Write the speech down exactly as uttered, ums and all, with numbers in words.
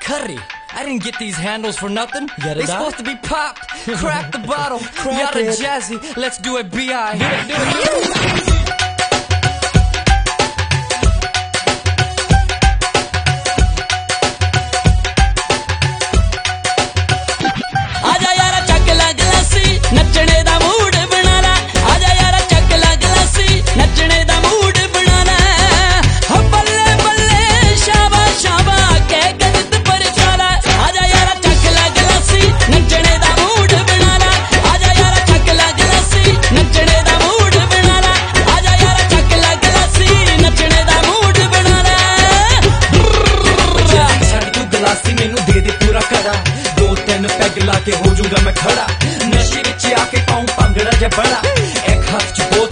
curry. I didn't get these handles for nothing. Get it They out? supposed to be popped. Crack the bottle. Crack Yada it. jazzy. Let's do it, B I. Do it, do it. आजा यारा चक ला गलासी नचने दा mood बना ला आजा यारा चक ला गलासी नचने दा mood बना ला हो बल्ले बल्ले शाबा शाबा के गजत पर चाला आजा यारा चक ला गलासी नचने दा मूड बना ला आजा यारा चक ला गलासी नचने दा मूड बना ला आजा यारा चक ला गलासी नचने दा मूड बना ला छड़ तू गलासी मैनू दे दे पूरा कड़ा दो तीन पैग ला के हो जाऊंगा मैं खड़ा नशे विच आके पाऊं भंगड़ा जा बड़ा एक हाथ च बोल